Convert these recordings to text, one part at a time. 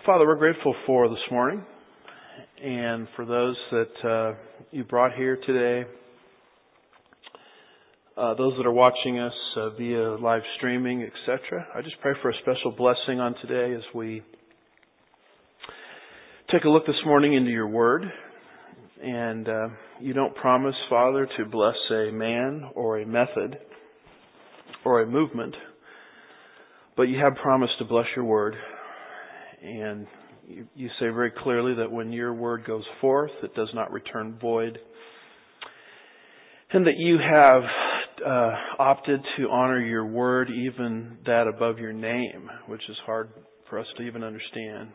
Father, we're grateful for this morning and for those that you brought here today, those that are watching us via live streaming, etc. I just pray for a special blessing on today as we take a look this morning into your word. And you don't promise, Father, to bless a man or a method or a movement, but you have promised to bless your word. And you say very clearly that when your word goes forth, it does not return void. And that you have opted to honor your word, even that above your name, which is hard for us to even understand.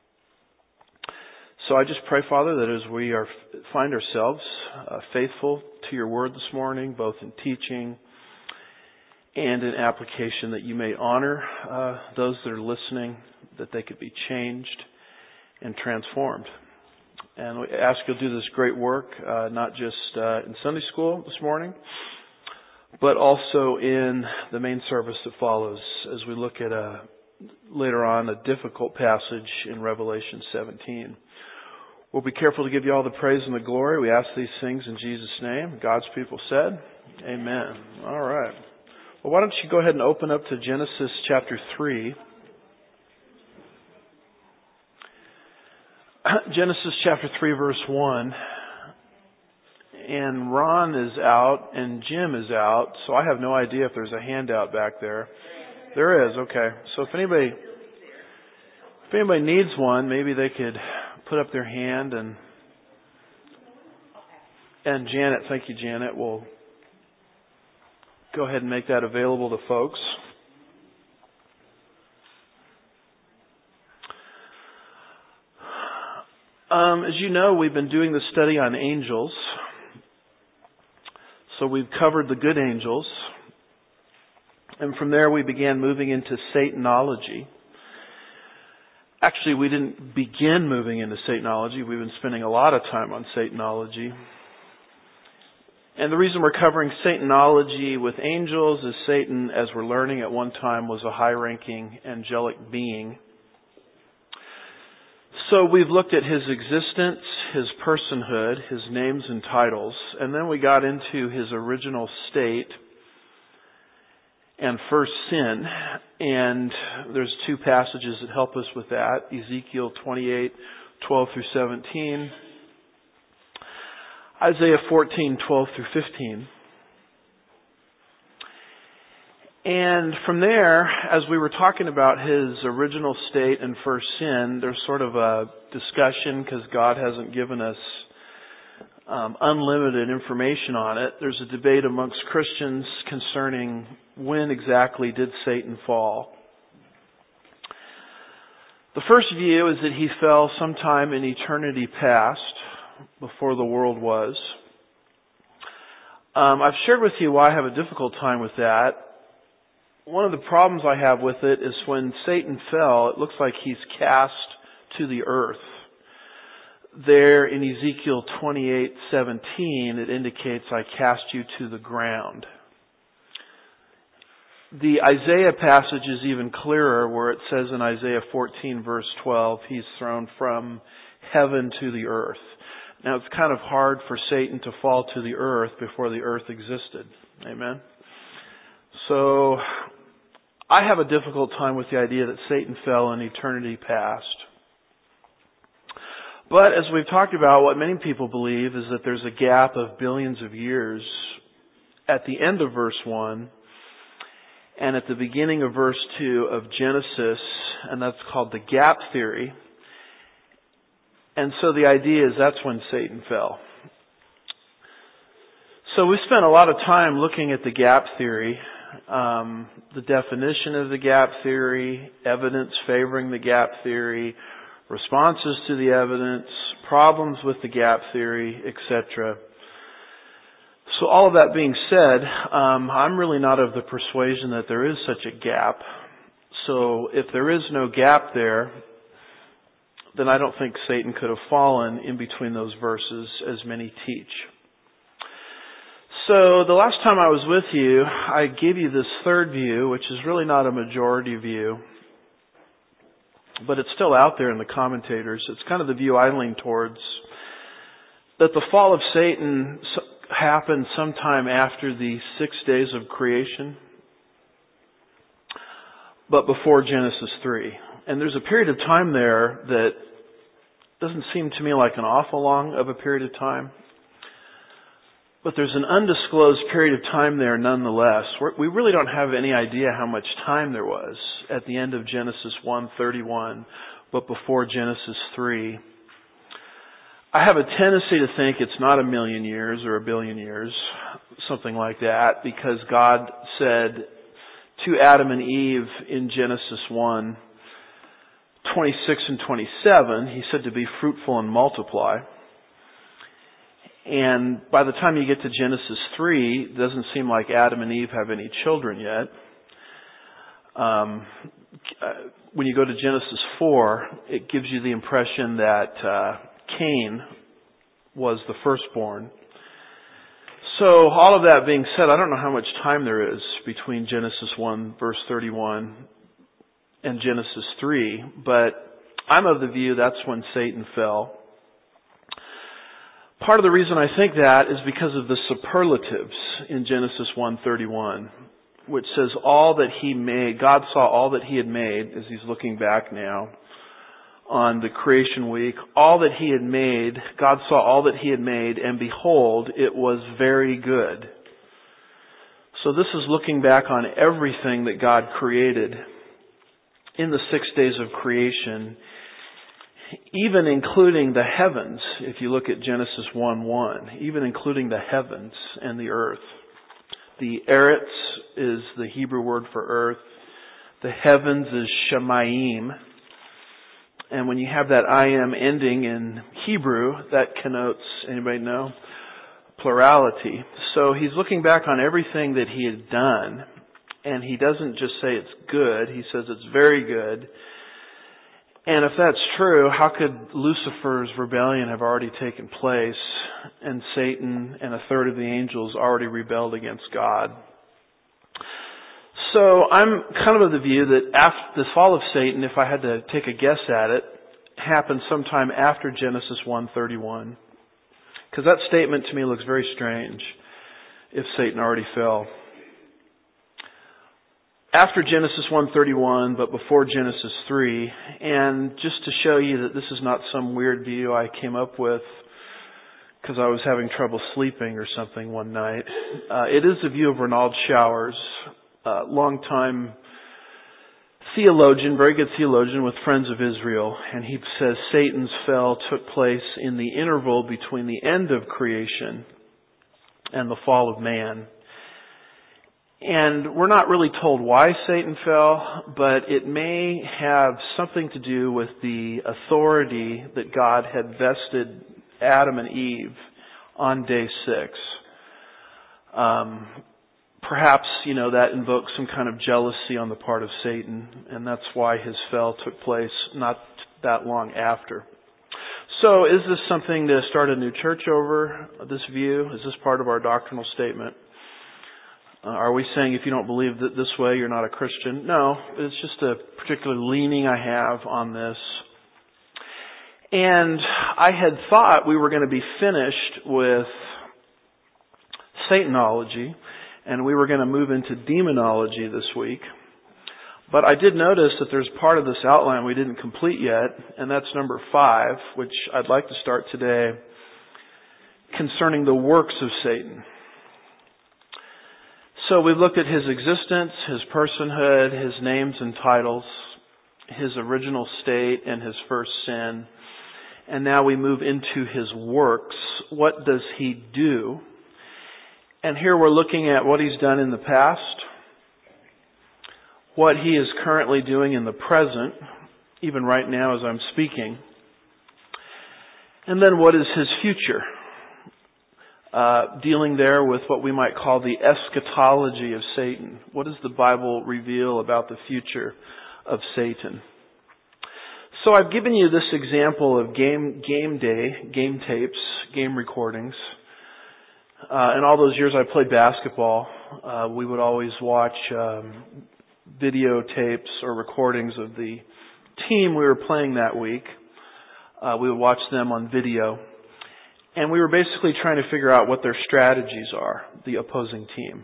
So I just pray, Father, that as we find ourselves faithful to your word this morning, both in teaching and in application, that you may honor those that are listening, that they could be changed and transformed. And we ask you'll do this great work, not just in Sunday school this morning, but also in the main service that follows as we look at later on a difficult passage in Revelation 17. We'll be careful to give you all the praise and the glory. We ask these things in Jesus' name. God's people said, amen. All right. Well, why don't you go ahead and open up to Genesis chapter 3. Genesis chapter 3 verse 1. And Ron is out and Jim is out, so I have no idea if there's a handout back there. There is, okay. So if anybody needs one, maybe they could put up their hand and Janet, thank you Janet, will go ahead and make that available to folks. As you know, we've been doing the study on angels. So we've covered the good angels. And from there we began moving into Satanology. Actually, we didn't begin moving into Satanology. We've been spending a lot of time on Satanology. And the reason we're covering Satanology with angels is Satan, as we're learning at one time, was a high-ranking angelic being. So we've looked at his existence, his personhood, his names and titles, and then we got into his original state and first sin. And there's two passages that help us with that. Ezekiel 28:12 through 17. Isaiah 14:12 through 15. And from there, as we were talking about his original state and first sin, there's sort of a discussion because God hasn't given us unlimited information on it. There's a debate amongst Christians concerning when exactly did Satan fall. The first view is that he fell sometime in eternity past, before the world was. I've shared with you why I have a difficult time with that. One of the problems I have with it is when Satan fell, it looks like he's cast to the earth. There in Ezekiel 28:17, it indicates, I cast you to the ground. The Isaiah passage is even clearer where it says in Isaiah 14 verse 12, he's thrown from heaven to the earth. Now it's kind of hard for Satan to fall to the earth before the earth existed. Amen? So I have a difficult time with the idea that Satan fell in eternity past. But as we've talked about, what many people believe is that there's a gap of billions of years at the end of verse 1 and at the beginning of verse 2 of Genesis, and that's called the gap theory. And so the idea is that's when Satan fell. So we spent a lot of time looking at the gap theory, the definition of the gap theory, evidence favoring the gap theory, responses to the evidence, problems with the gap theory, etc. So all of that being said, I'm really not of the persuasion that there is such a gap. So if there is no gap there, then I don't think Satan could have fallen in between those verses as many teach. So the last time I was with you, I gave you this third view, which is really not a majority view. but it's still out there in the commentators. It's kind of the view I lean towards, that the fall of Satan happened sometime after the 6 days of creation, but before Genesis 3. And there's a period of time there that doesn't seem to me like an awful long of a period of time. But there's an undisclosed period of time there nonetheless. We really don't have any idea how much time there was at the end of Genesis 1:31, but before Genesis 3. I have a tendency to think it's not 1,000,000 years or 1,000,000,000 years, something like that, because God said to Adam and Eve in Genesis 1:26 and 27, He said to be fruitful and multiply. And by the time you get to Genesis 3, it doesn't seem like Adam and Eve have any children yet. When you go to Genesis 4, it gives you the impression that Cain was the firstborn. So all of that being said, I don't know how much time there is between Genesis 1 verse 31 and Genesis 3, but I'm of the view that's when Satan fell. Part of the reason I think that is because of the superlatives in Genesis 1:31, which says all that He made, God saw all that He had made, as He's looking back now on the creation week, all that He had made, God saw all that He had made, and behold, it was very good. So this is looking back on everything that God created in the 6 days of creation, even including the heavens. If you look at Genesis 1:1, even including the heavens and the earth. The eretz is the Hebrew word for earth. The heavens is shamayim. And when you have that I am ending in Hebrew, that connotes, anybody know? Plurality. So He's looking back on everything that He had done, and He doesn't just say it's good, He says it's very good. And if that's true, how could Lucifer's rebellion have already taken place and Satan and a third of the angels already rebelled against God? So I'm kind of the view that after the fall of Satan, if I had to take a guess at it, happened sometime after Genesis 1:31. Because that statement to me looks very strange if Satan already fell. After Genesis 1:31, but before Genesis 3, and just to show you that this is not some weird view I came up with because I was having trouble sleeping or something one night. It is the view of Renald Showers, longtime theologian, very good theologian with Friends of Israel, and he says Satan's fall took place in the interval between the end of creation and the fall of man. And we're not really told why Satan fell, but it may have something to do with the authority that God had vested Adam and Eve on day 6. Perhaps, that invokes some kind of jealousy on the part of Satan, and that's why his fall took place not that long after. So is this something to start a new church over, this view? Is this part of our doctrinal statement? Are we saying if you don't believe that this way, you're not a Christian? No, it's just a particular leaning I have on this. And I had thought we were going to be finished with Satanology, and we were going to move into demonology this week. But I did notice that there's part of this outline we didn't complete yet, and that's number 5, which I'd like to start today, concerning the works of Satan. So we've looked at his existence, his personhood, his names and titles, his original state, and his first sin. And now we move into his works. What does he do? And here we're looking at what he's done in the past, what he is currently doing in the present, even right now as I'm speaking, and then what is his future? Dealing there with what we might call the eschatology of Satan. What does the Bible reveal about the future of Satan? So I've given you this example of game day, game tapes, game recordings. In all those years I played basketball, we would always watch videotapes or recordings of the team we were playing that week, we would watch them on video. And we were basically trying to figure out what their strategies are, the opposing team.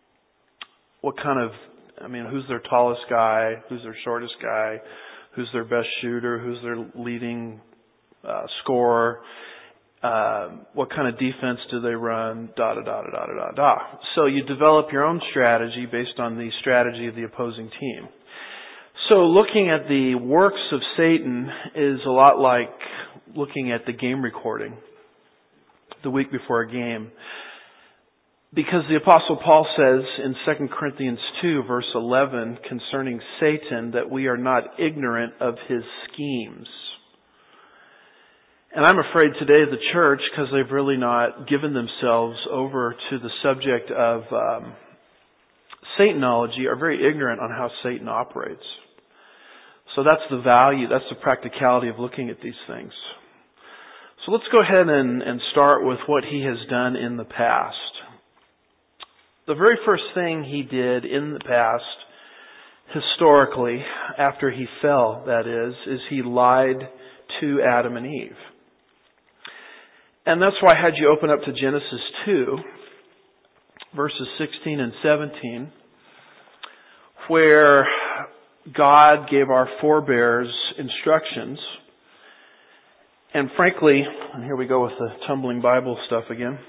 Who's their tallest guy? Who's their shortest guy? Who's their best shooter? Who's their leading scorer? What kind of defense do they run? So you develop your own strategy based on the strategy of the opposing team. So looking at the works of Satan is a lot like looking at the game recording the week before a game. Because the Apostle Paul says in 2 Corinthians 2 verse 11 concerning Satan that we are not ignorant of his schemes. And I'm afraid today the church, because they've really not given themselves over to the subject of Satanology, are very ignorant on how Satan operates. So that's the value, that's the practicality of looking at these things. So let's go ahead and start with what he has done in the past. The very first thing he did in the past, historically, after he fell, that is he lied to Adam and Eve. And that's why I had you open up to Genesis 2, verses 16 and 17, where God gave our forebears instructions. And frankly, and here we go with the tumbling Bible stuff again,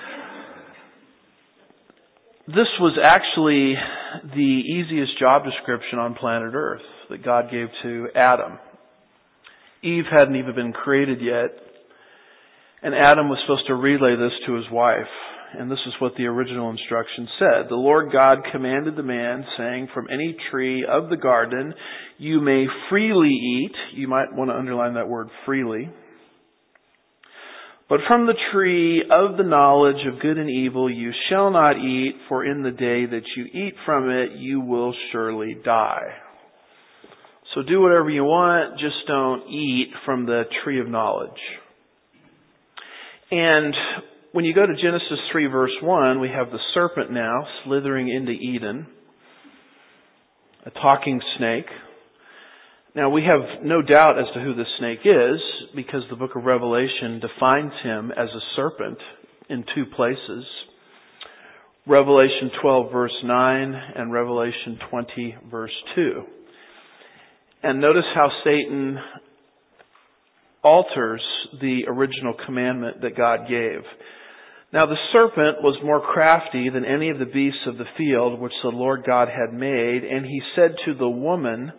this was actually the easiest job description on planet Earth that God gave to Adam. Eve hadn't even been created yet, and Adam was supposed to relay this to his wife. And this is what the original instruction said. The Lord God commanded the man, saying, from any tree of the garden you may freely eat. You might want to underline that word freely. But from the tree of the knowledge of good and evil you shall not eat, for in the day that you eat from it you will surely die. So do whatever you want, just don't eat from the tree of knowledge. And when you go to Genesis 3 verse 1, we have the serpent now slithering into Eden, a talking snake. Now we have no doubt as to who this snake is, because the book of Revelation defines him as a serpent in two places. Revelation 12 verse 9 and Revelation 20 verse 2. And notice how Satan alters the original commandment that God gave. Now the serpent was more crafty than any of the beasts of the field which the Lord God had made, and he said to the woman,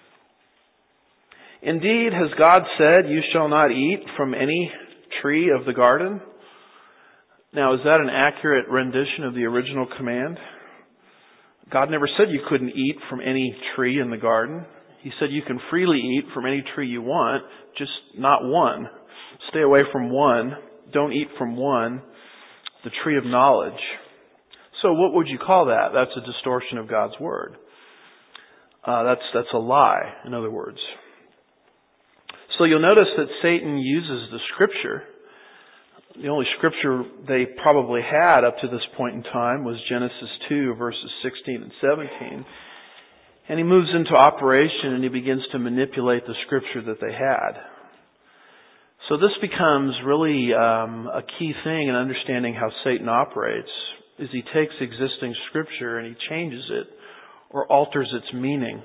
indeed, has God said, you shall not eat from any tree of the garden? Now, is that an accurate rendition of the original command? God never said you couldn't eat from any tree in the garden. He said you can freely eat from any tree you want, just not one. Stay away from one. Don't eat from one, the tree of knowledge. So what would you call that? That's a distortion of God's word. That's a lie, in other words. So you'll notice that Satan uses the scripture. The only scripture they probably had up to this point in time was Genesis 2 verses 16 and 17. And he moves into operation and he begins to manipulate the scripture that they had. So this becomes really a key thing in understanding how Satan operates, is he takes existing scripture and he changes it or alters its meaning.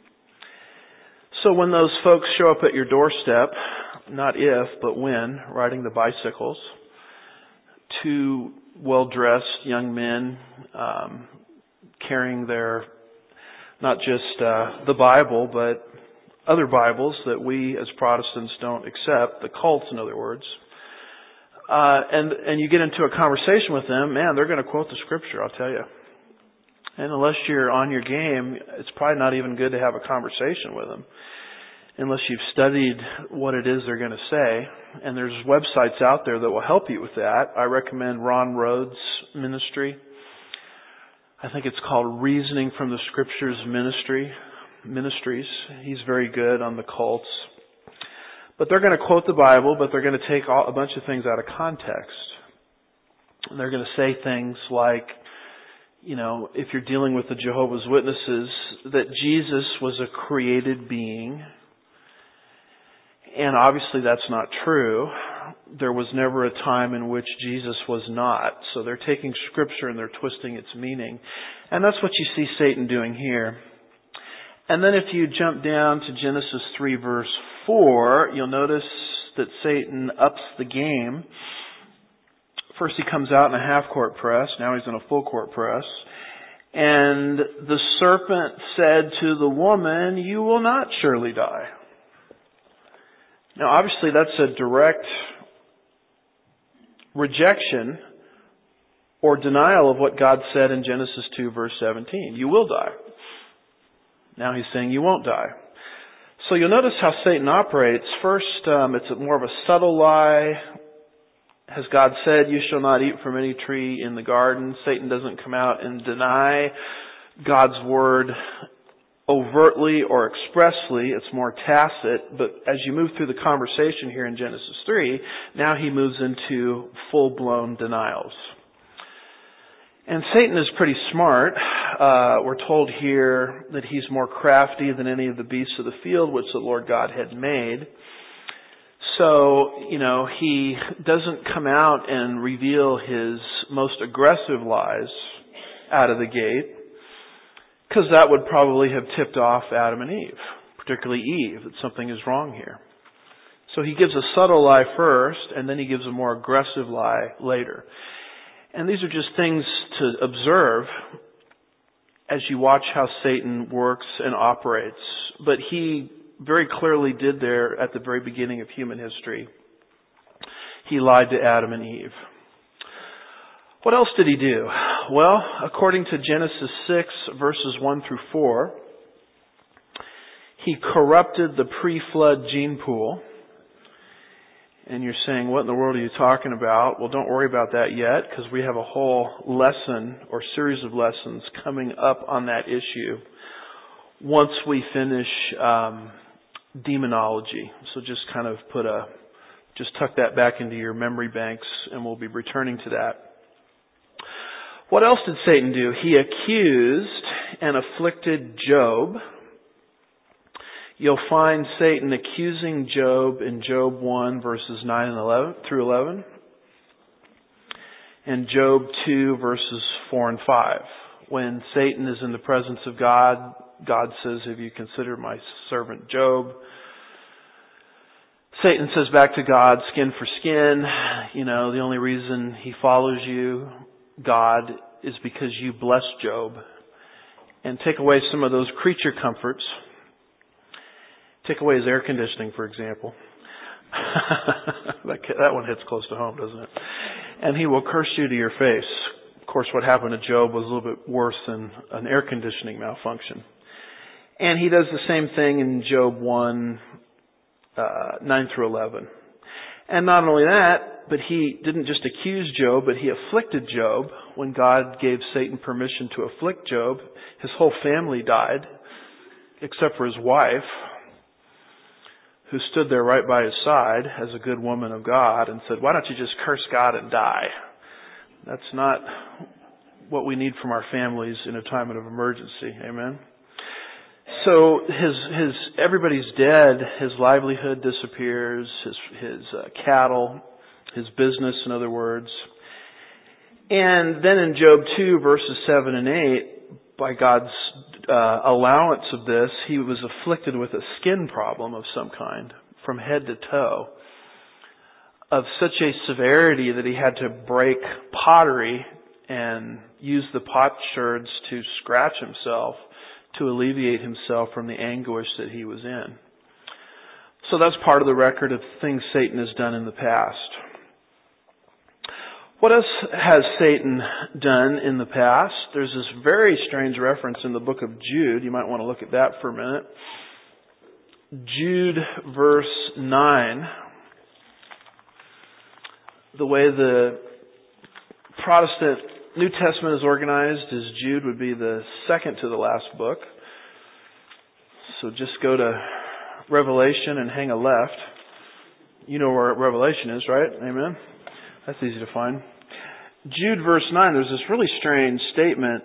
So when those folks show up at your doorstep, not if, but when, riding the bicycles, two well-dressed young men carrying their, not just the Bible, but other Bibles that we as Protestants don't accept, the cults in other words, and you get into a conversation with them, man, they're going to quote the scripture, I'll tell you. And unless you're on your game, it's probably not even good to have a conversation with them unless you've studied what it is they're going to say. And there's websites out there that will help you with that. I recommend Ron Rhodes' ministry. I think it's called Reasoning from the Scriptures Ministries. He's very good on the cults. But they're going to quote the Bible, but they're going to take a bunch of things out of context. And they're going to say things like, you know, if you're dealing with the Jehovah's Witnesses, that Jesus was a created being And obviously that's not true. There was never a time in which Jesus was not. So they're taking Scripture and they're twisting its meaning. And that's what you see Satan doing here. And then if you jump down to Genesis 3 verse 4, you'll notice that Satan ups the game. First he comes out in a half-court press. Now he's in a full-court press. And the serpent said to the woman, "You will not surely die." Now obviously that's a direct rejection or denial of what God said in Genesis 2 verse 17. You will die. Now he's saying you won't die. So you'll notice how Satan operates. First, it's more of a subtle lie. Has God said, "You shall not eat from any tree in the garden"? Satan doesn't come out and deny God's word overtly or expressly. It's more tacit. But as you move through the conversation here in Genesis 3, now he moves into full-blown denials. And Satan is pretty smart. We're told here that he's more crafty than any of the beasts of the field which the Lord God had made. So, he doesn't come out and reveal his most aggressive lies out of the gate, because that would probably have tipped off Adam and Eve, particularly Eve, that something is wrong here. So he gives a subtle lie first, and then he gives a more aggressive lie later. And these are just things to observe as you watch how Satan works and operates. But he very clearly did there at the very beginning of human history. He lied to Adam and Eve. What else did he do? Well, according to Genesis 6 verses 1 through 4, he corrupted the pre-flood gene pool. And you're saying, what in the world are you talking about? Well, don't worry about that yet, because we have a whole lesson or series of lessons coming up on that issue once we finish demonology. So just kind of just tuck that back into your memory banks, and we'll be returning to that. What else did Satan do? He accused and afflicted Job. You'll find Satan accusing Job in Job 1 verses 9 and 11 through 11. And Job 2 verses 4 and 5. When Satan is in the presence of God, God says, "Have you considered my servant Job?" Satan says back to God, "Skin for skin. The only reason he follows you, God, is because you blessed Job. And take away some of those creature comforts. Take away his air conditioning, for example." That one hits close to home, doesn't it? "And he will curse you to your face." Of course, what happened to Job was a little bit worse than an air conditioning malfunction. And he does the same thing in Job 1, 9 through 11. And not only that, but he didn't just accuse Job, but he afflicted Job. When God gave Satan permission to afflict Job, his whole family died, except for his wife, who stood there right by his side as a good woman of God and said, "Why don't you just curse God and die?" That's not what we need from our families in a time of emergency. Amen. So everybody's dead. His livelihood disappears. His cattle, his business, in other words. And then in Job 2 verses 7 and 8, by God's allowance of this, he was afflicted with a skin problem of some kind from head to toe, of such a severity that he had to break pottery and use the potsherds to scratch himself to alleviate himself from the anguish that he was in. So that's part of the record of things Satan has done in the past. What else has Satan done in the past? There's this very strange reference in the book of Jude. You might want to look at that for a minute. Jude verse 9. The way the Protestant New Testament is organized is Jude would be the second to the last book. So just go to Revelation and hang a left. You know where Revelation is, right? Amen. That's easy to find. Jude verse 9, there's this really strange statement.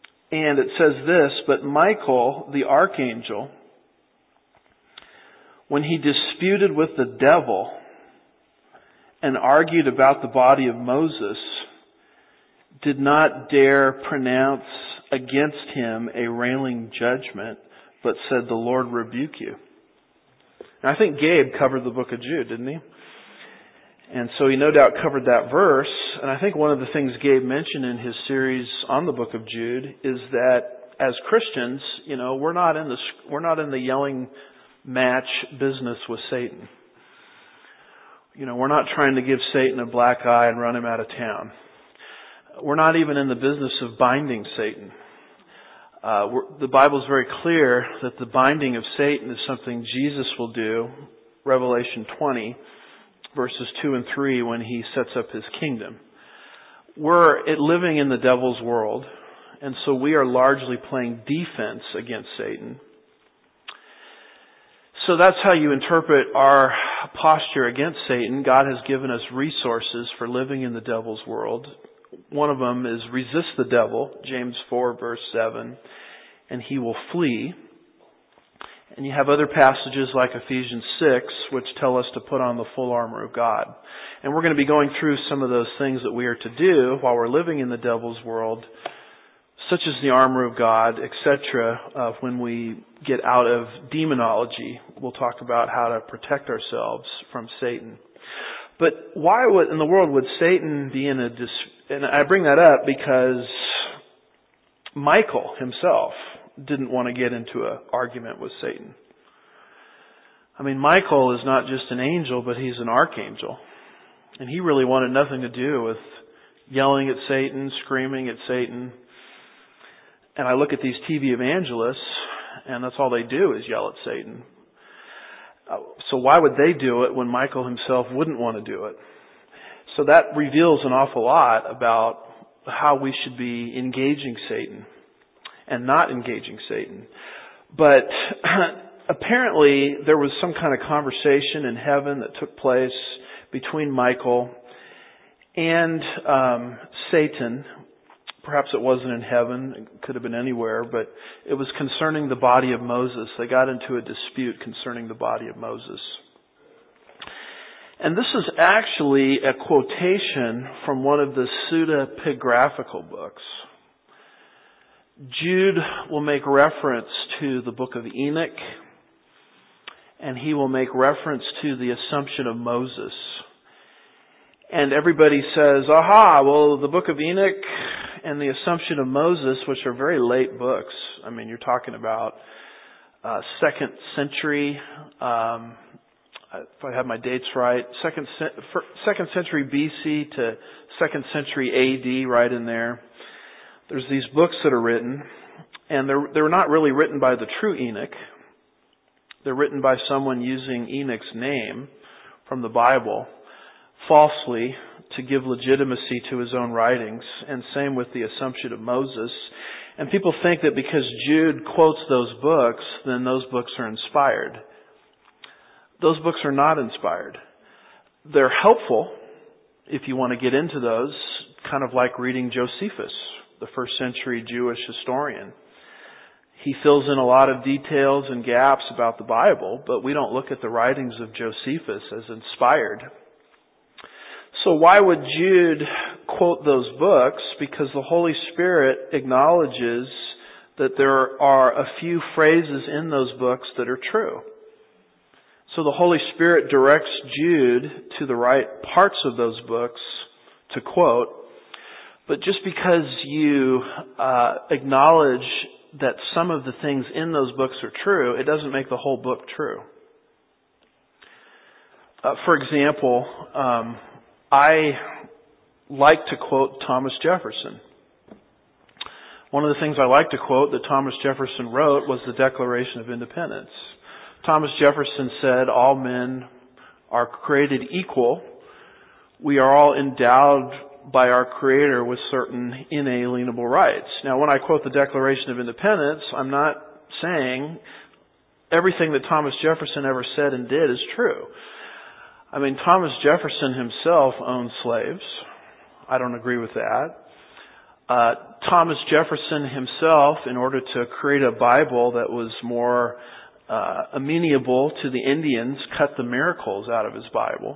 And it says this, "But Michael, the archangel, when he disputed with the devil and argued about the body of Moses, did not dare pronounce against him a railing judgment, but said, "The Lord rebuke you." And I think Gabe covered the book of Jude, didn't he? And so he no doubt covered that verse. And I think one of the things Gabe mentioned in his series on the book of Jude is that as Christians, we're not in the yelling match business with Satan. We're not trying to give Satan a black eye and run him out of town. We're not even in the business of binding Satan. The Bible is very clear that the binding of Satan is something Jesus will do, Revelation 20, verses 2 and 3, when he sets up his kingdom. We're living in the devil's world, and so we are largely playing defense against Satan. So that's how you interpret our posture against Satan. God has given us resources for living in the devil's world. One of them is resist the devil, James 4 verse 7, and he will flee. And you have other passages like Ephesians 6, which tell us to put on the full armor of God. And we're going to be going through some of those things that we are to do while we're living in the devil's world, such as the armor of God, etc. When we get out of demonology, we'll talk about how to protect ourselves from Satan. But why in the world would Satan be in and I bring that up because Michael himself didn't want to get into an argument with Satan. I mean, Michael is not just an angel, but he's an archangel. And he really wanted nothing to do with yelling at Satan, screaming at Satan. And I look at these TV evangelists, and that's all they do is yell at Satan. So why would they do it when Michael himself wouldn't want to do it? So that reveals an awful lot about how we should be engaging Satan and not engaging Satan. But apparently there was some kind of conversation in heaven that took place between Michael and Satan. Perhaps it wasn't in heaven. It could have been anywhere, but it was concerning the body of Moses. They got into a dispute concerning the body of Moses. And this is actually a quotation from one of the pseudepigraphical books. Jude will make reference to the book of Enoch, and he will make reference to the Assumption of Moses. And everybody says, aha, well, the book of Enoch and the Assumption of Moses, which are very late books. I mean, you're talking about 2nd century, if I have my dates right, 2nd century BC to 2nd century AD, right in there. There's these books that are written, and they're not really written by the true Enoch. They're written by someone using Enoch's name from the Bible falsely to give legitimacy to his own writings, and same with the Assumption of Moses. And people think that because Jude quotes those books, then those books are inspired. Those books are not inspired. They're helpful if you want to get into those, kind of like reading Josephus, the 1st century Jewish historian. He fills in a lot of details and gaps about the Bible, but we don't look at the writings of Josephus as inspired. So why would Jude quote those books? Because the Holy Spirit acknowledges that there are a few phrases in those books that are true. So the Holy Spirit directs Jude to the right parts of those books to quote. But just because you acknowledge that some of the things in those books are true, it doesn't make the whole book true. For example, I like to quote Thomas Jefferson. One of the things I like to quote that Thomas Jefferson wrote was the Declaration of Independence. Thomas Jefferson said, all men are created equal. We are all endowed by our Creator with certain inalienable rights. Now, when I quote the Declaration of Independence, I'm not saying everything that Thomas Jefferson ever said and did is true. I mean, Thomas Jefferson himself owned slaves. I don't agree with that. Thomas Jefferson himself, in order to create a Bible that was more amenable to the Indians, cut the miracles out of his Bible.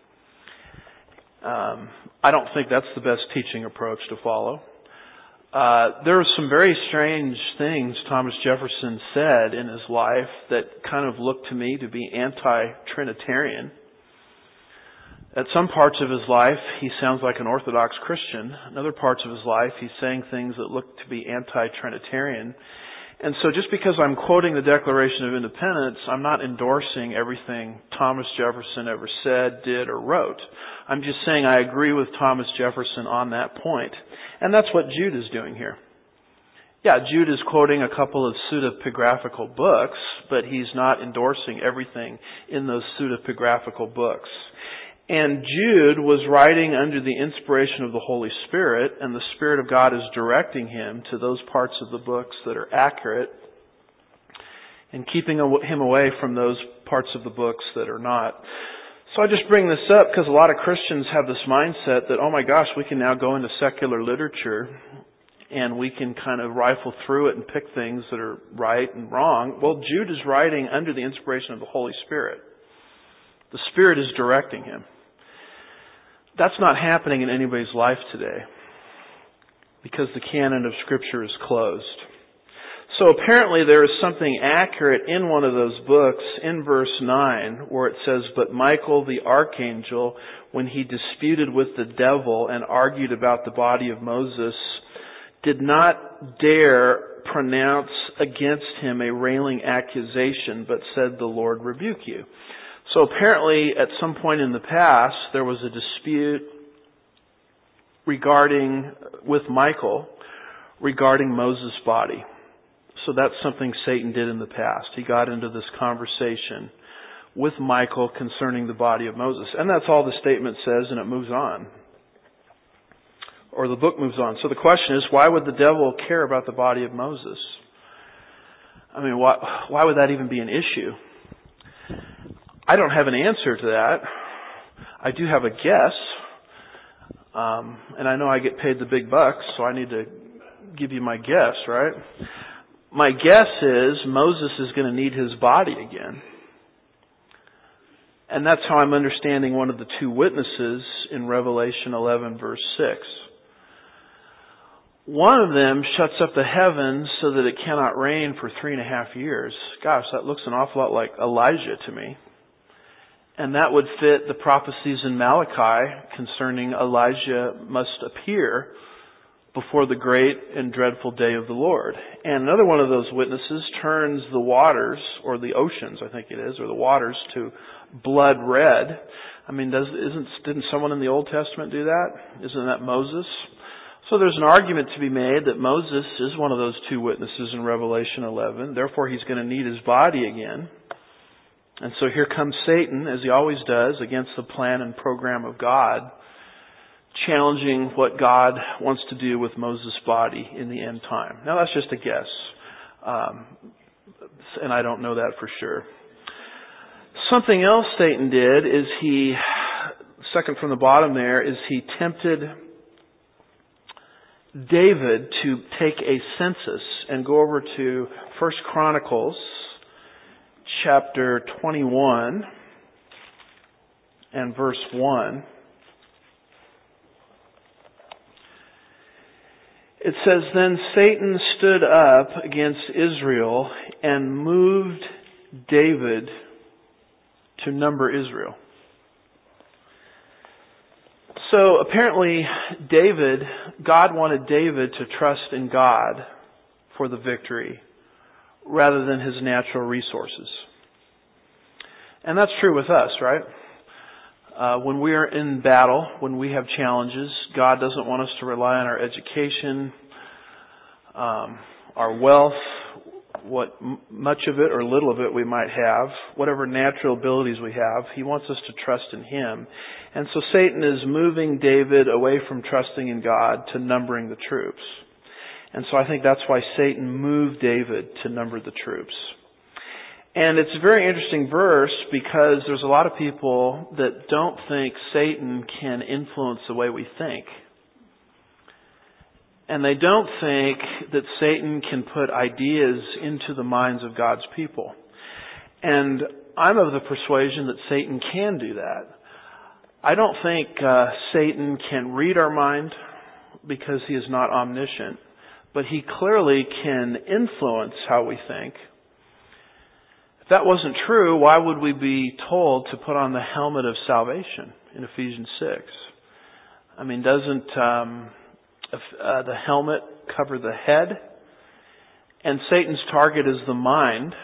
I don't think that's the best teaching approach to follow. There are some very strange things Thomas Jefferson said in his life that kind of look to me to be anti-Trinitarian. At some parts of his life, he sounds like an Orthodox Christian. In other parts of his life, he's saying things that look to be anti-Trinitarian. And so just because I'm quoting the Declaration of Independence, I'm not endorsing everything Thomas Jefferson ever said, did, or wrote. I'm just saying I agree with Thomas Jefferson on that point. And that's what Jude is doing here. Yeah, Jude is quoting a couple of pseudepigraphical books, but he's not endorsing everything in those pseudepigraphical books. And Jude was writing under the inspiration of the Holy Spirit, and the Spirit of God is directing him to those parts of the books that are accurate and keeping him away from those parts of the books that are not. So I just bring this up because a lot of Christians have this mindset that, oh my gosh, we can now go into secular literature and we can kind of rifle through it and pick things that are right and wrong. Well, Jude is writing under the inspiration of the Holy Spirit. The Spirit is directing him. That's not happening in anybody's life today because the canon of Scripture is closed. So apparently there is something accurate in one of those books in verse 9 where it says, "But Michael the archangel, when he disputed with the devil and argued about the body of Moses, did not dare pronounce against him a railing accusation, but said, 'The Lord rebuke you.'" So apparently at some point in the past there was a dispute with Michael regarding Moses' body. So that's something Satan did in the past. He got into this conversation with Michael concerning the body of Moses. And that's all the statement says, and it moves on. Or the book moves on. So the question is, why would the devil care about the body of Moses? I mean, why would that even be an issue? I don't have an answer to that. I do have a guess. And I know I get paid the big bucks, so I need to give you my guess, right? My guess is Moses is going to need his body again. And that's how I'm understanding one of the two witnesses in Revelation 11 verse 6. One of them shuts up the heavens so that it cannot rain for 3.5 years. Gosh, that looks an awful lot like Elijah to me. And that would fit the prophecies in Malachi concerning Elijah must appear before the great and dreadful day of the Lord. And another one of those witnesses turns the waters, or the oceans, I think it is, or the waters to blood red. I mean, didn't someone in the Old Testament do that? Isn't that Moses? So there's an argument to be made that Moses is one of those two witnesses in Revelation 11. Therefore, he's going to need his body again. And so here comes Satan, as he always does, against the plan and program of God, challenging what God wants to do with Moses' body in the end time. Now that's just a guess. And I don't know that for sure. Something else Satan did is second from the bottom there, is he tempted David to take a census and go over to 1 Chronicles chapter 21 and verse 1. It says, "Then Satan stood up against Israel and moved David to number Israel." So apparently God wanted David to trust in God for the victory rather than his natural resources. And that's true with us, right? When we are in battle, when we have challenges, God doesn't want us to rely on our education, our wealth, much of it or little of it we might have, whatever natural abilities we have. He wants us to trust in Him. And so Satan is moving David away from trusting in God to numbering the troops. And so I think that's why Satan moved David to number the troops. And it's a very interesting verse because there's a lot of people that don't think Satan can influence the way we think. And they don't think that Satan can put ideas into the minds of God's people. And I'm of the persuasion that Satan can do that. I don't think Satan can read our mind because he is not omniscient, but he clearly can influence how we think. If that wasn't true, why would we be told to put on the helmet of salvation in Ephesians 6? I mean, doesn't the helmet cover the head? And Satan's target is the mind,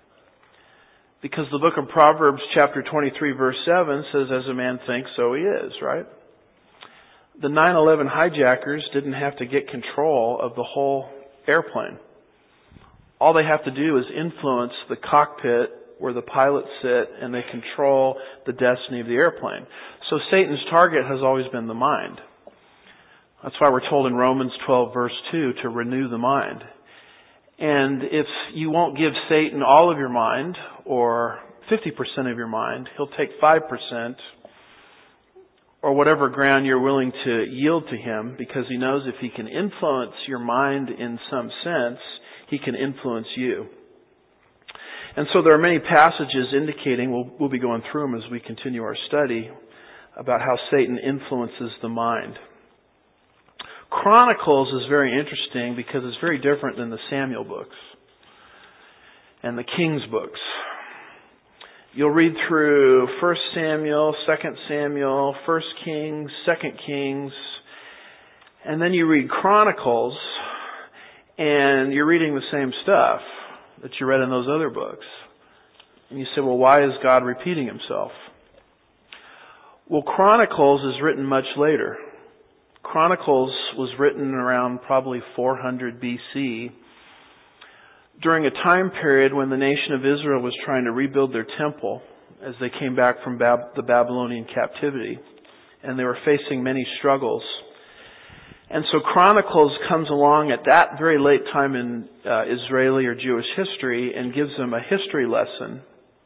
because the book of Proverbs chapter 23 verse 7 says, as a man thinks, so he is, right? The 9/11 hijackers didn't have to get control of the whole airplane. All they have to do is influence the cockpit where the pilots sit, and they control the destiny of the airplane. So Satan's target has always been the mind. That's why we're told in Romans 12 verse 2 to renew the mind. And if you won't give Satan all of your mind, or 50% of your mind, he'll take 5%, or whatever ground you're willing to yield to him, because he knows if he can influence your mind in some sense, he can influence you. And so there are many passages indicating, we'll be going through them as we continue our study, about how Satan influences the mind. Chronicles is very interesting because it's very different than the Samuel books and the Kings books. You'll read through 1 Samuel, 2 Samuel, 1 Kings, 2 Kings, and then you read Chronicles, and you're reading the same stuff that you read in those other books. And you say, well, why is God repeating himself? Well, Chronicles is written much later. Chronicles was written around probably 400 BC, during a time period when the nation of Israel was trying to rebuild their temple as they came back from the Babylonian captivity, and they were facing many struggles. And so Chronicles comes along at that very late time in Israeli or Jewish history and gives them a history lesson,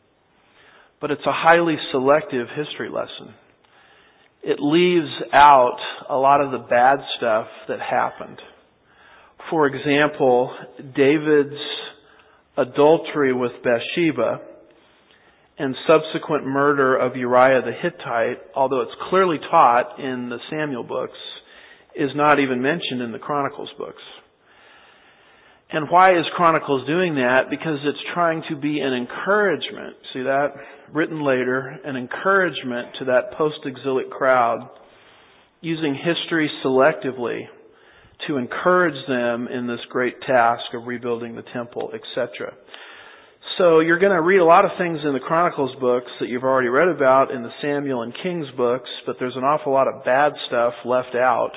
but it's a highly selective history lesson. It leaves out a lot of the bad stuff that happened. For example, David's adultery with Bathsheba and subsequent murder of Uriah the Hittite, although it's clearly taught in the Samuel books, is not even mentioned in the Chronicles books. And why is Chronicles doing that? Because it's trying to be an encouragement. See that? Written later, an encouragement to that post-exilic crowd, using history selectively to encourage them in this great task of rebuilding the temple, etc. So you're going to read a lot of things in the Chronicles books that you've already read about in the Samuel and Kings books, but there's an awful lot of bad stuff left out.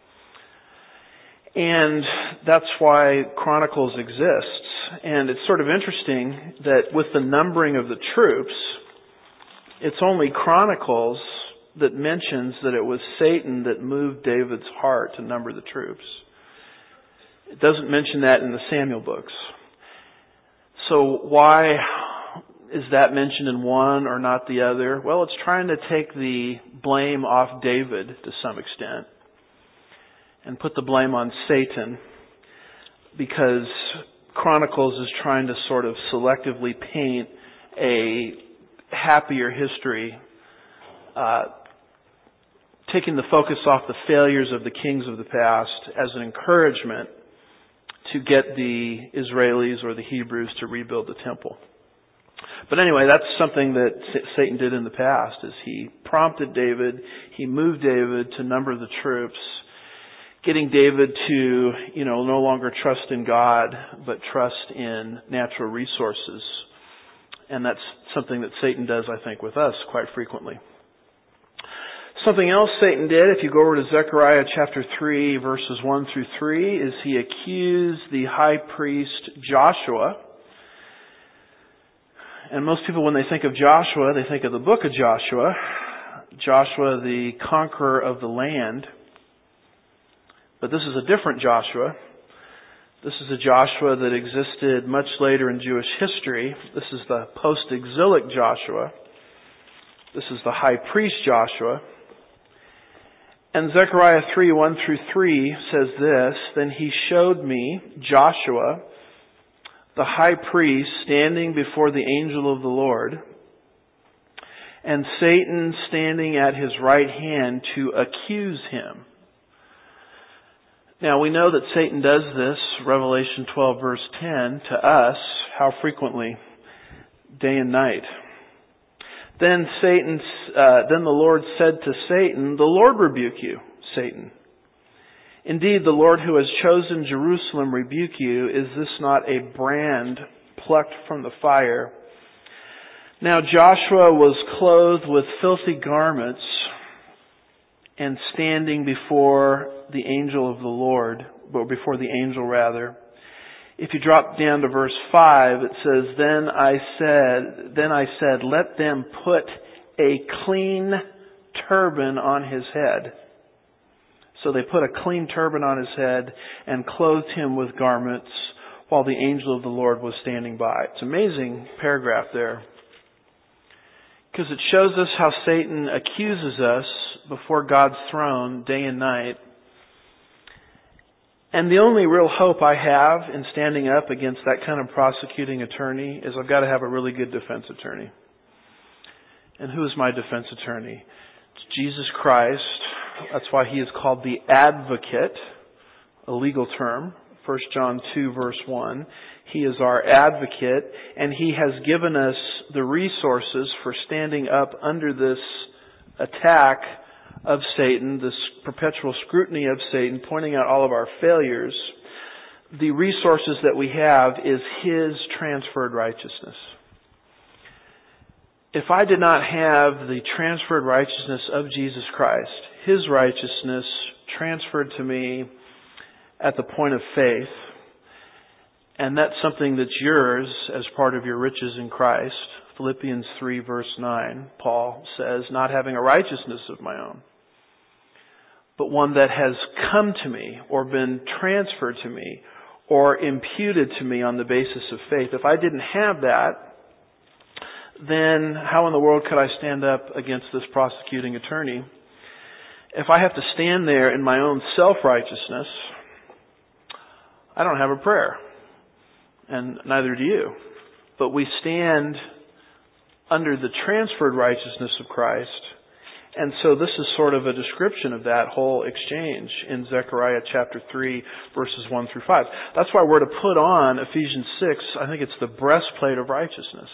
And that's why Chronicles exists. And it's sort of interesting that with the numbering of the troops, it's only Chronicles that mentions that it was Satan that moved David's heart to number the troops. It doesn't mention that in the Samuel books. So why is that mentioned in one or not the other? Well, it's trying to take the blame off David to some extent and put the blame on Satan, because Chronicles is trying to sort of selectively paint a happier history, taking the focus off the failures of the kings of the past as an encouragement to get the Israelis or the Hebrews to rebuild the temple. But anyway, that's something that Satan did in the past, is he prompted David, he moved David to number the troops, getting David to, no longer trust in God, but trust in natural resources. And that's something that Satan does, I think, with us quite frequently. Something else Satan did, if you go over to Zechariah chapter 3, verses 1 through 3, is he accused the high priest Joshua. And most people, when they think of Joshua, they think of the book of Joshua. Joshua, the conqueror of the land. But this is a different Joshua. This is a Joshua that existed much later in Jewish history. This is the post-exilic Joshua. This is the high priest Joshua. And Zechariah 3, 1 through 3 says this, "Then he showed me, Joshua, the high priest standing before the angel of the Lord, and Satan standing at his right hand to accuse him. Now we know that Satan does this, Revelation 12 verse 10, to us. How frequently? Day and night. Then the Lord said to Satan, "The Lord rebuke you, Satan. Indeed, the Lord who has chosen Jerusalem rebuke you. Is this not a brand plucked from the fire?" Now Joshua was clothed with filthy garments and standing before the angel of the Lord, or before the angel rather. If you drop down to verse 5, it says, Then I said, let them put a clean turban on his head. So they put a clean turban on his head and clothed him with garments while the angel of the Lord was standing by. It's an amazing paragraph there, because it shows us how Satan accuses us before God's throne day and night. And the only real hope I have in standing up against that kind of prosecuting attorney is I've got to have a really good defense attorney. And who is my defense attorney? It's Jesus Christ. That's why He is called the advocate, a legal term. 1 John 2 verse 1. He is our advocate, and He has given us the resources for standing up under this attack of Satan, this perpetual scrutiny of Satan, pointing out all of our failures. The resources that we have is His transferred righteousness. If I did not have the transferred righteousness of Jesus Christ, His righteousness transferred to me at the point of faith, and that's something that's yours as part of your riches in Christ. Philippians 3 verse 9, Paul says, not having a righteousness of my own, but one that has come to me or been transferred to me or imputed to me on the basis of faith. If I didn't have that, then how in the world could I stand up against this prosecuting attorney? If I have to stand there in my own self-righteousness, I don't have a prayer. And neither do you. But we stand under the transferred righteousness of Christ. And so this is sort of a description of that whole exchange in Zechariah chapter 3 verses 1 through 5. That's why we're to put on Ephesians 6, I think it's the breastplate of righteousness.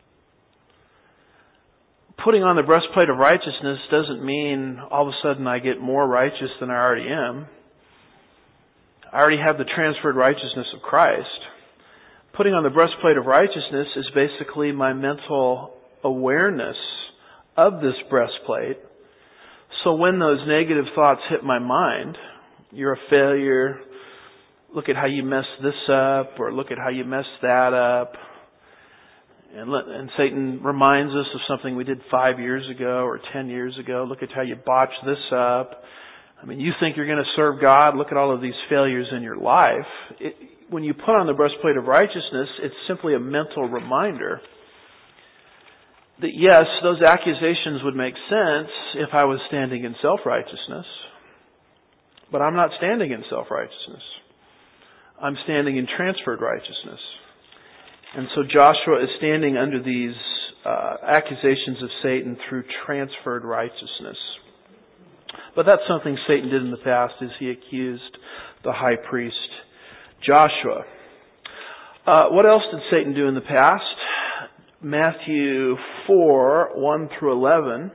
Putting on the breastplate of righteousness doesn't mean all of a sudden I get more righteous than I already am. I already have the transferred righteousness of Christ. Putting on the breastplate of righteousness is basically my mental awareness of this breastplate. So when those negative thoughts hit my mind, you're a failure, look at how you messed this up, or look at how you messed that up, and Satan reminds us of something we did 5 years ago or 10 years ago, look at how you botched this up. I mean, you think you're going to serve God, look at all of these failures in your life. When you put on the breastplate of righteousness, it's simply a mental reminder that yes, those accusations would make sense if I was standing in self-righteousness. But I'm not standing in self-righteousness. I'm standing in transferred righteousness. And so Joshua is standing under these accusations of Satan through transferred righteousness. But that's something Satan did in the past, is he accused the high priest Joshua. What else did Satan do in the past? Matthew 4, 1 through 11,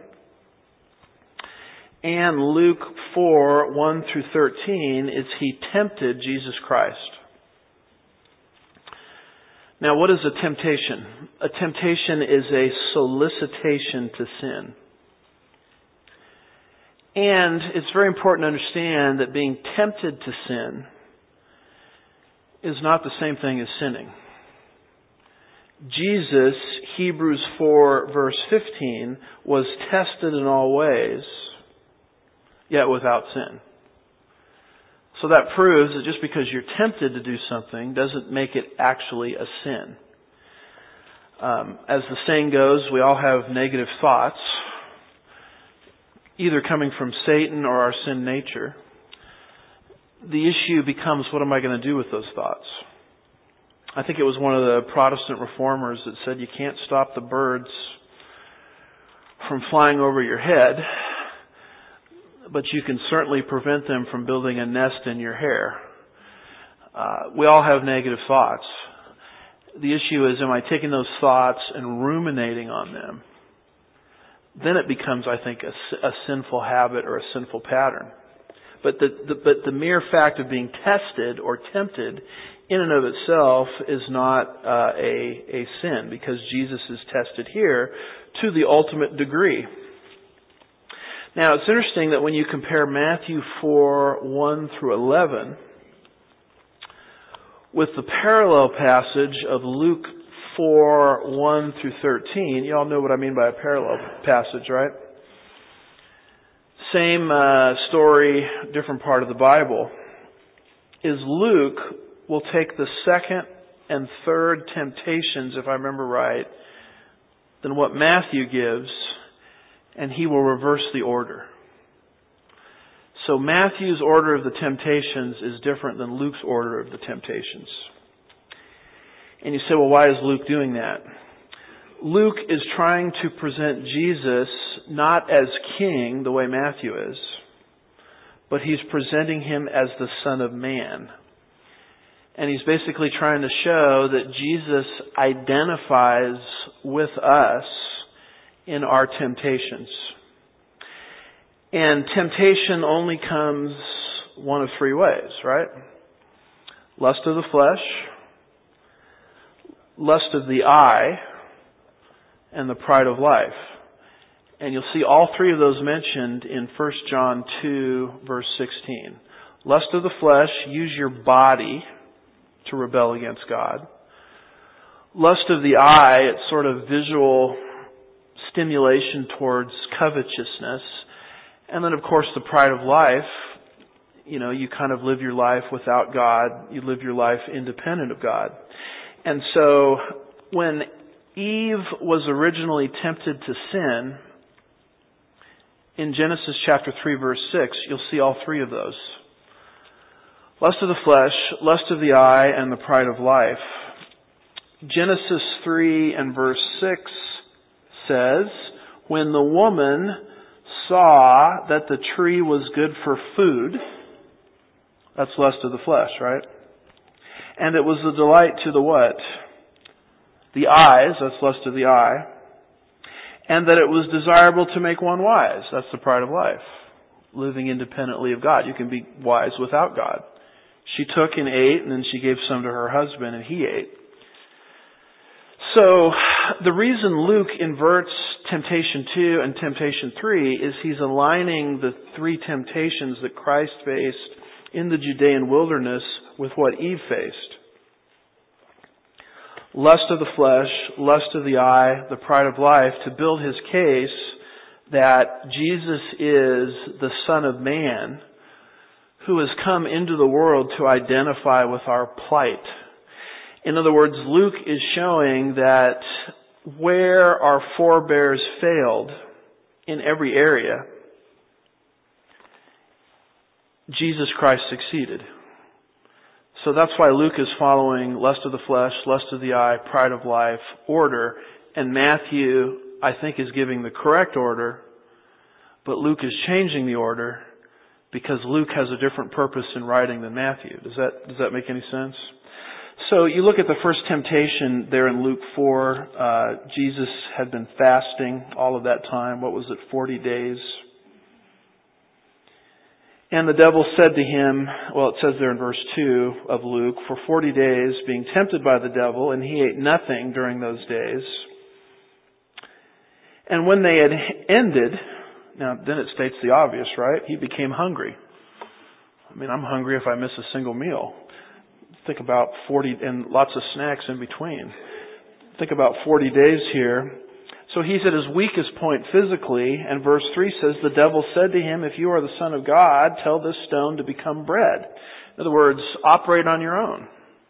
and Luke 4, 1 through 13, is he tempted Jesus Christ. Now, what is a temptation? A temptation is a solicitation to sin. And it's very important to understand that being tempted to sin is not the same thing as sinning. Jesus, Hebrews 4 verse 15, was tested in all ways, yet without sin. So that proves that just because you're tempted to do something doesn't make it actually a sin. As the saying goes, we all have negative thoughts, either coming from Satan or our sin nature. The issue becomes, what am I going to do with those thoughts? I think it was one of the Protestant reformers that said you can't stop the birds from flying over your head, but you can certainly prevent them from building a nest in your hair. We all have negative thoughts. The issue is, am I taking those thoughts and ruminating on them? Then it becomes, I think, a sinful habit or a sinful pattern. But the mere fact of being tested or tempted in and of itself is not a sin, because Jesus is tested here to the ultimate degree. Now, it's interesting that when you compare Matthew 4:1 through 11 with the parallel passage of Luke 4:1 through 13, you all know what I mean by a parallel passage, right? Same story, different part of the Bible. Is Luke will take the second and third temptations, if I remember right, than what Matthew gives, and he will reverse the order. So Matthew's order of the temptations is different than Luke's order of the temptations. And you say, well, why is Luke doing that? Luke is trying to present Jesus not as king, the way Matthew is, but he's presenting him as the Son of Man. And he's basically trying to show that Jesus identifies with us in our temptations. And temptation only comes one of three ways, right? Lust of the flesh, lust of the eye, and the pride of life. And you'll see all three of those mentioned in 1 John 2, verse 16. Lust of the flesh, use your body to rebel against God. Lust of the eye, it's sort of visual stimulation towards covetousness. And then, of course, the pride of life, you kind of live your life without God. You live your life independent of God. And so, when Eve was originally tempted to sin, in Genesis chapter 3, verse 6, you'll see all three of those. Lust of the flesh, lust of the eye, and the pride of life. Genesis 3 and verse 6 says, when the woman saw that the tree was good for food, that's lust of the flesh, right? And it was the delight to the what? The eyes, that's lust of the eye. And that it was desirable to make one wise, that's the pride of life. Living independently of God. You can be wise without God. She took and ate, and then she gave some to her husband, and he ate. So, the reason Luke inverts temptation 2 and temptation 3 is he's aligning the three temptations that Christ faced in the Judean wilderness with what Eve faced. Lust of the flesh, lust of the eye, the pride of life, to build his case that Jesus is the Son of Man who has come into the world to identify with our plight. In other words, Luke is showing that where our forebears failed in every area, Jesus Christ succeeded. So that's why Luke is following lust of the flesh, lust of the eye, pride of life order, and Matthew, I think, is giving the correct order, but Luke is changing the order because Luke has a different purpose in writing than Matthew. Does that make any sense? So you look at the first temptation there in Luke 4. Jesus had been fasting all of that time. What was it, 40 days? And the devil said to him, well, it says there in verse 2 of Luke, for 40 days being tempted by the devil, and he ate nothing during those days. And when they had ended, now then it states the obvious, right? He became hungry. I mean, I'm hungry if I miss a single meal. Think about 40, and lots of snacks in between. Think about 40 days here. So he's at his weakest point physically, and verse 3 says, the devil said to him, if you are the Son of God, tell this stone to become bread. In other words, operate on your own.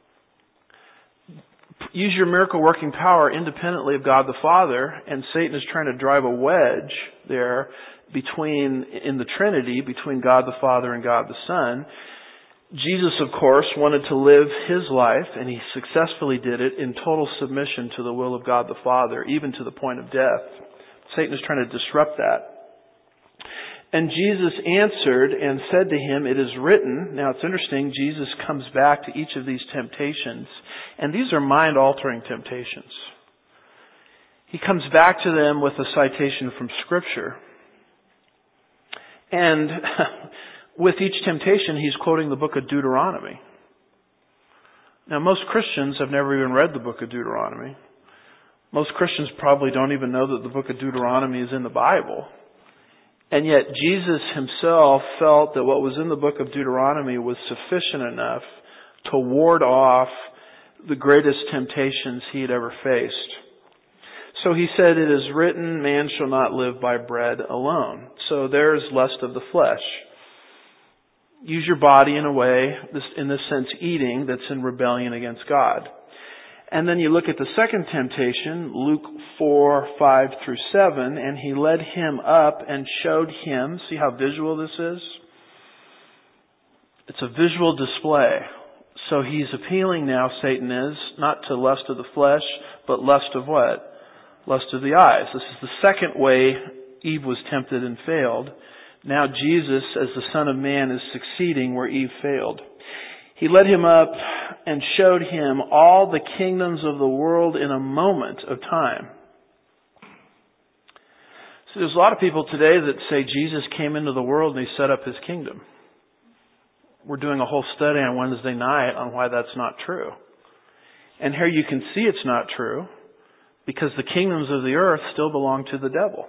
Use your miracle working power independently of God the Father, and Satan is trying to drive a wedge there in the Trinity, between God the Father and God the Son. Jesus, of course, wanted to live His life, and He successfully did it in total submission to the will of God the Father, even to the point of death. Satan is trying to disrupt that. And Jesus answered and said to him, "It is written." Now it's interesting, Jesus comes back to each of these temptations, and these are mind-altering temptations. He comes back to them with a citation from Scripture. And with each temptation, he's quoting the book of Deuteronomy. Now most Christians have never even read the book of Deuteronomy. Most Christians probably don't even know that the book of Deuteronomy is in the Bible. And yet Jesus Himself felt that what was in the book of Deuteronomy was sufficient enough to ward off the greatest temptations He had ever faced. So He said, "It is written, man shall not live by bread alone." So there's lust of the flesh. Use your body in a way, in this sense eating, that's in rebellion against God. And then you look at the second temptation, Luke 4:5-7, and He led him up and showed him, see how visual this is? It's a visual display. So He's appealing now, Satan is, not to lust of the flesh, but lust of what? Lust of the eyes. This is the second way Eve was tempted and failed. Now Jesus, as the Son of Man, is succeeding where Eve failed. He led him up and showed him all the kingdoms of the world in a moment of time. So there's a lot of people today that say Jesus came into the world and He set up His kingdom. We're doing a whole study on Wednesday night on why that's not true. And here you can see it's not true because the kingdoms of the earth still belong to the devil.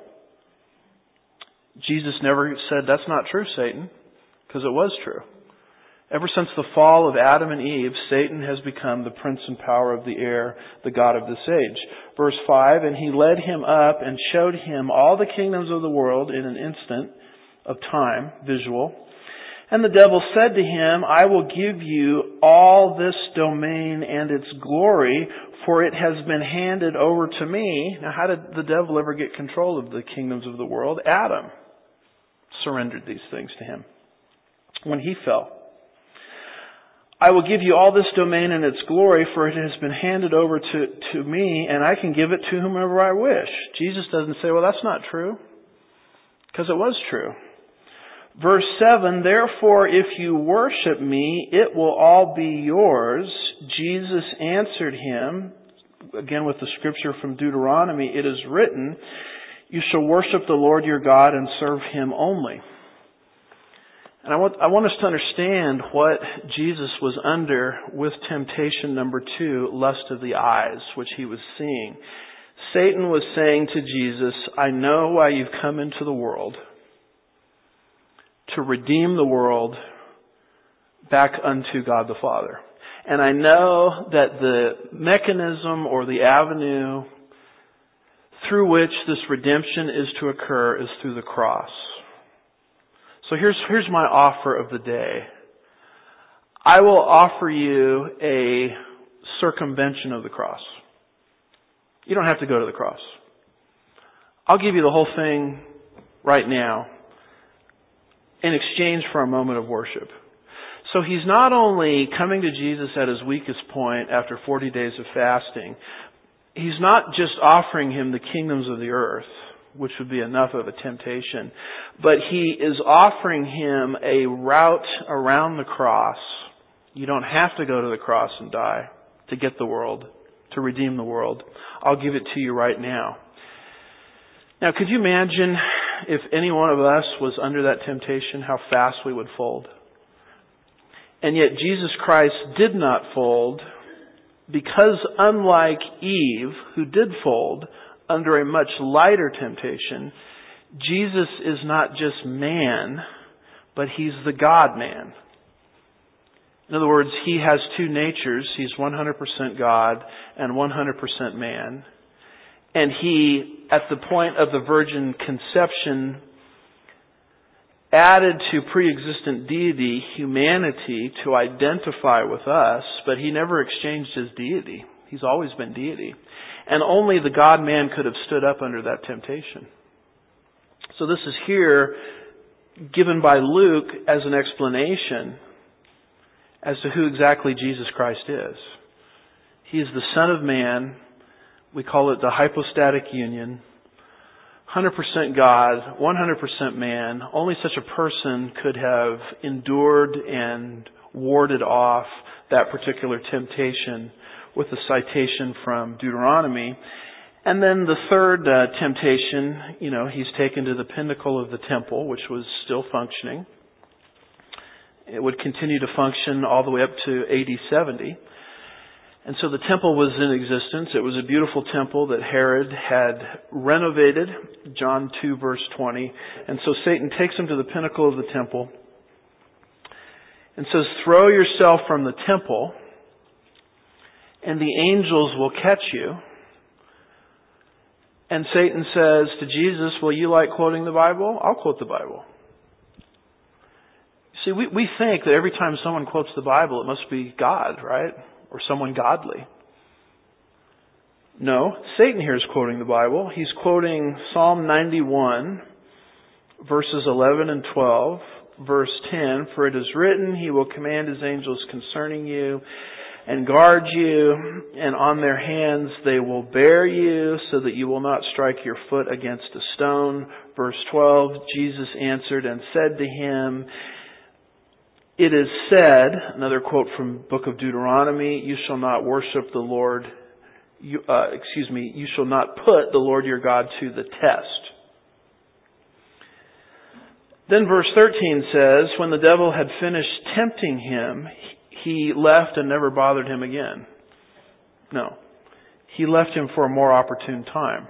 Jesus never said, "That's not true, Satan," because it was true. Ever since the fall of Adam and Eve, Satan has become the prince and power of the air, the god of this age. Verse 5, and He led him up and showed him all the kingdoms of the world in an instant of time, visual. And the devil said to him, "I will give you all this domain and its glory, for it has been handed over to me." Now, how did the devil ever get control of the kingdoms of the world? Adam surrendered these things to him when he fell. "I will give you all this domain and its glory, for it has been handed over to me, and I can give it to whomever I wish." Jesus doesn't say, "Well, that's not true," because it was true. Verse 7, "Therefore, if you worship me, it will all be yours." Jesus answered him, again with the scripture from Deuteronomy, "It is written, you shall worship the Lord your God and serve Him only." And I want us to understand what Jesus was under with temptation number 2, lust of the eyes, which He was seeing. Satan was saying to Jesus, "I know why you've come into the world, to redeem the world back unto God the Father. And I know that the mechanism or the avenue through which this redemption is to occur is through the cross. So here's my offer of the day. I will offer you a circumvention of the cross. You don't have to go to the cross. I'll give you the whole thing right now in exchange for a moment of worship. So He's not only coming to Jesus at His weakest point after 40 days of fasting. He's not just offering Him the kingdoms of the earth, which would be enough of a temptation, but He is offering Him a route around the cross. You don't have to go to the cross and die to get the world, to redeem the world. I'll give it to you right now. Now, could you imagine if any one of us was under that temptation, how fast we would fold? And yet Jesus Christ did not fold, because unlike Eve, who did fold under a much lighter temptation, Jesus is not just man, but He's the God-man. In other words, He has two natures. He's 100% God and 100% man. And He, at the point of the virgin conception, added to pre-existent deity humanity to identify with us, but He never exchanged His deity. He's always been deity. And only the God-man could have stood up under that temptation. So this is here given by Luke as an explanation as to who exactly Jesus Christ is. He is the Son of Man. We call it the hypostatic union. 100% God, 100% man. Only such a person could have endured and warded off that particular temptation with a citation from Deuteronomy. And then the third temptation, he's taken to the pinnacle of the temple, which was still functioning. It would continue to function all the way up to AD 70. And so the temple was in existence. It was a beautiful temple that Herod had renovated, John 2 verse 20. And so Satan takes him to the pinnacle of the temple and says, throw yourself from the temple and the angels will catch you. And Satan says to Jesus, well, you like quoting the Bible? I'll quote the Bible. See, we think that every time someone quotes the Bible, it must be God, right? Or someone godly. No, Satan here is quoting the Bible. He's quoting Psalm 91, verses 11 and 12, verse 10, for it is written, He will command His angels concerning you, and guard you, and on their hands they will bear you, so that you will not strike your foot against a stone. Verse 12, Jesus answered and said to him, it is said, another quote from book of Deuteronomy, you shall not worship the Lord, you shall not put the Lord your God to the test. Then verse 13 says, when the devil had finished tempting him, he left and never bothered him again. No. He left him for a more opportune time.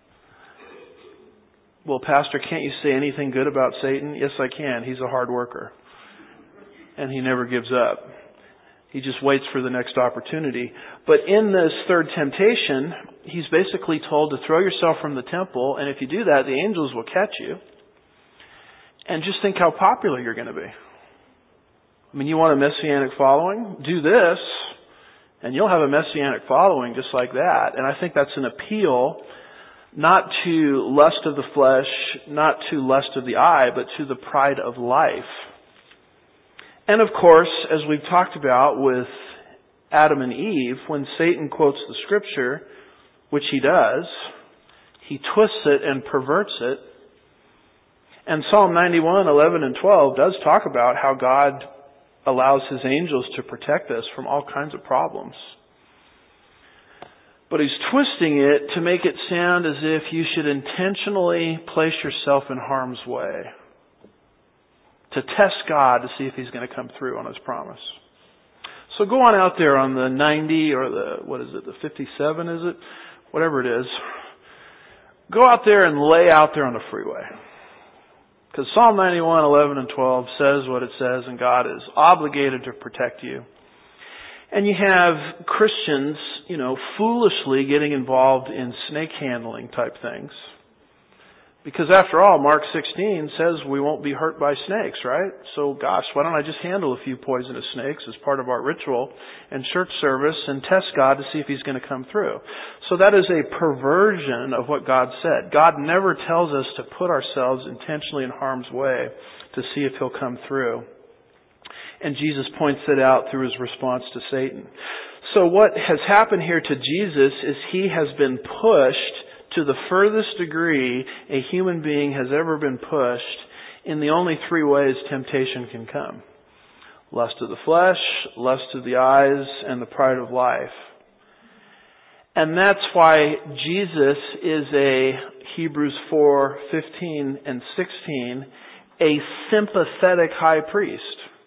Well, Pastor, can't you say anything good about Satan? Yes, I can. He's a hard worker. And he never gives up. He just waits for the next opportunity. But in this third temptation, he's basically told to throw yourself from the temple, and if you do that, the angels will catch you. And just think how popular you're going to be. I mean, you want a messianic following? Do this, and you'll have a messianic following just like that. And I think that's an appeal not to lust of the flesh, not to lust of the eye, but to the pride of life. And of course, as we've talked about with Adam and Eve, when Satan quotes the Scripture, which he does, he twists it and perverts it. And Psalm 91, 11 and 12 does talk about how God allows His angels to protect us from all kinds of problems. But He's twisting it to make it sound as if you should intentionally place yourself in harm's way, to test God to see if He's going to come through on His promise. So go on out there on the 90 or the 57 is it? Whatever it is. Go out there and lay out there on the freeway. Because Psalm 91, 11 and 12 says what it says, and God is obligated to protect you. And you have Christians, foolishly getting involved in snake handling type things. Because after all, Mark 16 says we won't be hurt by snakes, right? So gosh, why don't I just handle a few poisonous snakes as part of our ritual and church service and test God to see if He's going to come through. So that is a perversion of what God said. God never tells us to put ourselves intentionally in harm's way to see if He'll come through. And Jesus points it out through His response to Satan. So what has happened here to Jesus is He has been pushed to the furthest degree a human being has ever been pushed in the only three ways temptation can come. Lust of the flesh, lust of the eyes, and the pride of life. And that's why Jesus is a, Hebrews 4:15 and 16, a sympathetic high priest.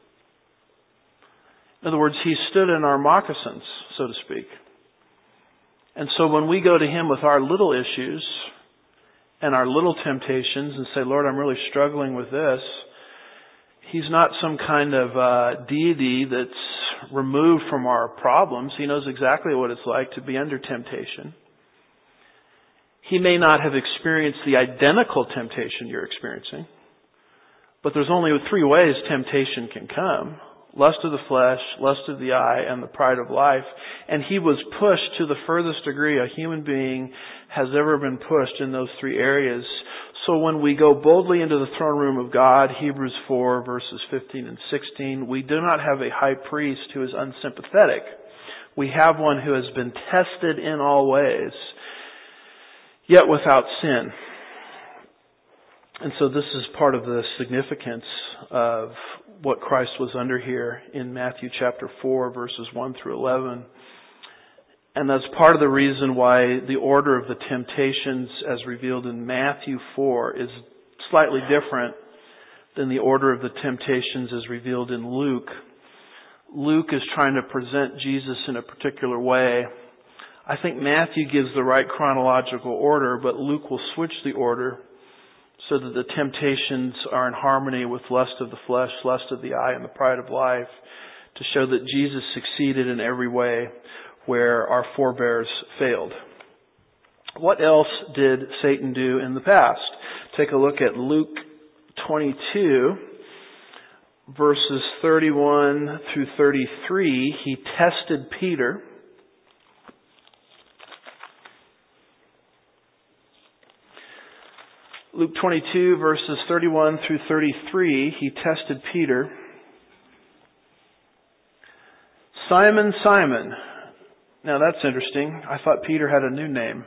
In other words, He stood in our moccasins, so to speak. And so when we go to Him with our little issues and our little temptations and say, Lord, I'm really struggling with this, He's not some kind of deity that's removed from our problems. He knows exactly what it's like to be under temptation. He may not have experienced the identical temptation you're experiencing, but there's only three ways temptation can come. Lust of the flesh, lust of the eye, and the pride of life. And He was pushed to the furthest degree a human being has ever been pushed in those three areas So when we go boldly into the throne room of God, Hebrews 4 verses 15 and 16, we do not have a high priest who is unsympathetic. We have one who has been tested in all ways, yet without sin. And so this is part of the significance of what Christ was under here in Matthew chapter 4 verses 1 through 11. And that's part of the reason why the order of the temptations as revealed in Matthew 4 is slightly different than the order of the temptations as revealed in Luke. Luke is trying to present Jesus in a particular way. I think Matthew gives the right chronological order, but Luke will switch the order so that the temptations are in harmony with lust of the flesh, lust of the eye, and the pride of life, to show that Jesus succeeded in every way where our forebears failed. What else did Satan do in the past? Take a look at Luke 22, verses 31 through 33. He tested Peter. Luke 22, verses 31 through 33, he tested Peter. Simon, Simon. Now that's interesting. I thought Peter had a new name.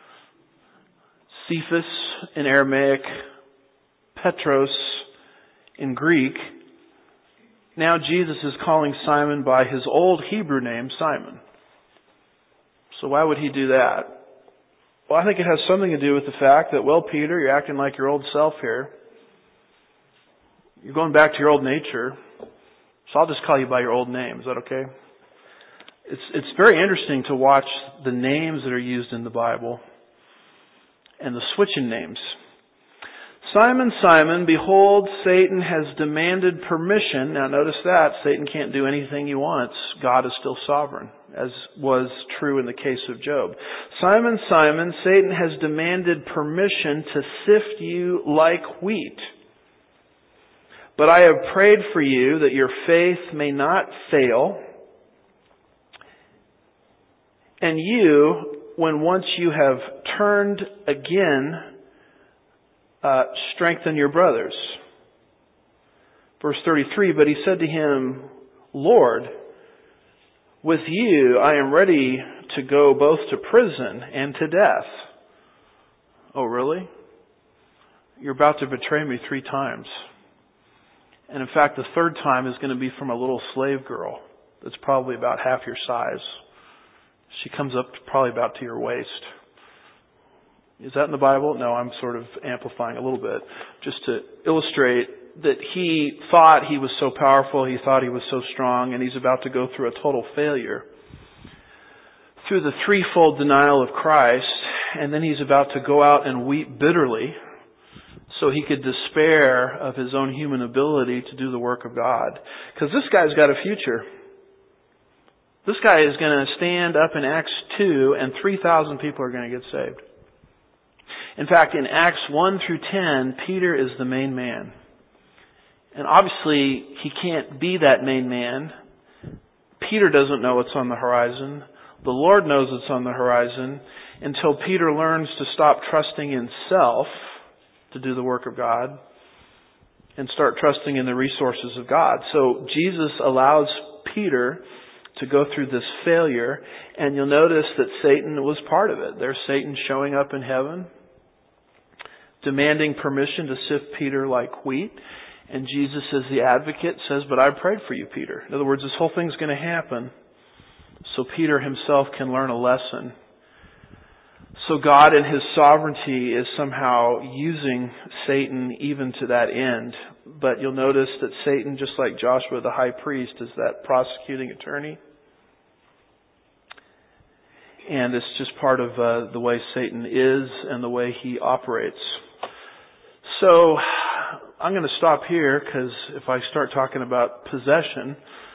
Cephas in Aramaic, Petros in Greek. Now Jesus is calling Simon by his old Hebrew name, Simon. So why would he do that? Well, I think it has something to do with the fact that, well, Peter, you're acting like your old self here. You're going back to your old nature. So I'll just call you by your old name. Is that okay? It's very interesting to watch the names that are used in the Bible and the switching names. Simon, Simon, behold, Satan has demanded permission. Now notice that. Satan can't do anything he wants. God is still sovereign, as was true in the case of Job. Simon, Simon, Satan has demanded permission to sift you like wheat. But I have prayed for you that your faith may not fail. And you, when once you have turned again, strengthen your brothers. Verse 33, but he said to him, Lord, with you I am ready to go both to prison and to death. Oh, really? You're about to betray me 3 times. And in fact, the 3rd time is going to be from a little slave girl that's probably about half your size. She comes up probably about to your waist. Is that in the Bible? No, I'm sort of amplifying a little bit just to illustrate that he thought he was so powerful, he thought he was so strong, and he's about to go through a total failure through the threefold denial of Christ, and then he's about to go out and weep bitterly so he could despair of his own human ability to do the work of God. Because this guy's got a future. This guy is going to stand up in Acts 2 and 3,000 people are going to get saved. In fact, in Acts 1 through 10, Peter is the main man. And obviously, he can't be that main man. Peter doesn't know what's on the horizon. The Lord knows it's on the horizon until Peter learns to stop trusting in self to do the work of God and start trusting in the resources of God. So Jesus allows Peter to go through this failure, and you'll notice that Satan was part of it. There's Satan showing up in heaven, demanding permission to sift Peter like wheat. And Jesus, as the advocate, says, but I prayed for you, Peter. In other words, this whole thing's going to happen so Peter himself can learn a lesson. So God in His sovereignty is somehow using Satan even to that end. But you'll notice that Satan, just like Joshua the high priest, is that prosecuting attorney. And it's just part of the way Satan is and the way he operates. So I'm going to stop here because if I start talking about possession,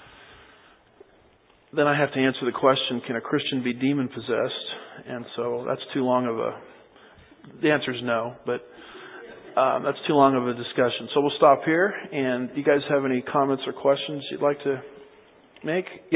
then I have to answer the question, can a Christian be demon possessed? And so that's too long of the answer is no, but that's too long of a discussion. So we'll stop here, and you guys have any comments or questions you'd like to make?